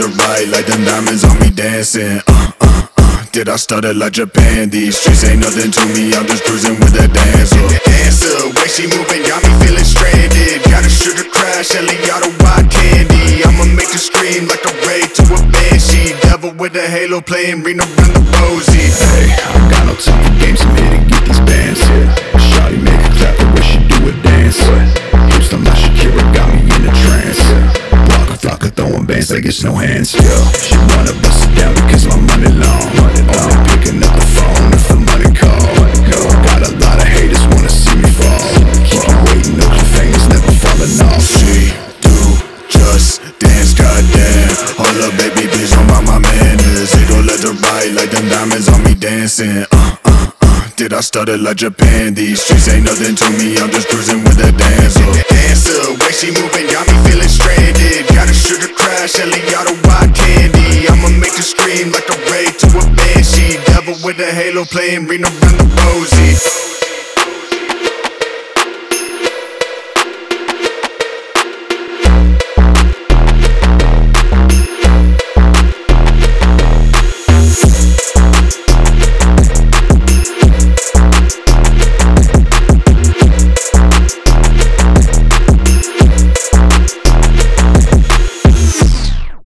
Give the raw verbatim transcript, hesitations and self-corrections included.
to right, like them diamonds on me dancing. Uh, uh, uh. Did I stutter like Japan? These streets ain't nothing to me, I'm just cruising with that dancer. Dancer, way she moving got me feeling stranded. Got a sugar crash, Eliotto white candy. I'ma make her scream like a ray to a banshee. Devil with a halo playing Reno around the rosy. Hey, I don't got no time for games, I'm here to get these bands. Shawty make her clap the way she do a dance. Hips done like Shakira, got me in a trance. Waka flocka throwing bands like it's no hands. Yo, she wanna bust it down because my money long. Only picking up the phone if the money call. Yo, got a lot of haters wanna see me fall. Keep you waiting, no your fingers never falling off. She do just dance, goddamn. Hold up, baby, bitch, don't mind my manners. It go left to right, like them diamonds on me dancing. Uh, uh, uh. Did I stutter like Japan? These streets ain't nothing to me, I'm just cruising with that dancer. Dancer, way she moving got me feeling stranded. Got a sugar crash, Eliotto white candy. I'ma make her scream like a ray to a banshee. Devil with a halo playing Reno around the rosy.